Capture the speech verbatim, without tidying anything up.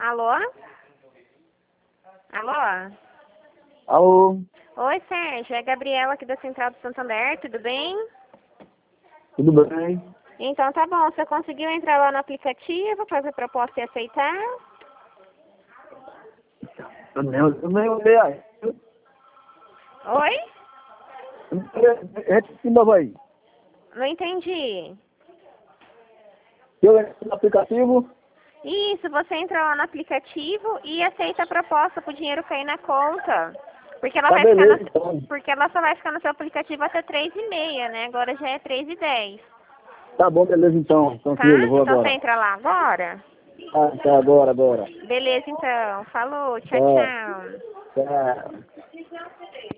Alô? Alô? Alô? Oi, Sérgio. É a Gabriela aqui da Central do Santander, tudo bem? Tudo bem? Então tá bom, você conseguiu entrar lá no aplicativo, fazer a proposta e aceitar? Eu nem, eu nem olhei aí. Oi? Repete de novo aí. Não entendi. Eu entro no aplicativo, Isso, você entra lá no aplicativo e aceita a proposta para o dinheiro cair na conta. Porque ela tá vai ficar beleza no, então. porque ela só vai ficar no seu aplicativo até três e meia, né? Agora já é três e dez. Tá bom, beleza então. Tá? Tranquilo, vou Então você agora. entra lá agora? Ah, tá, agora, agora. Beleza, então. Falou. Tchau, Tá, tchau. tá.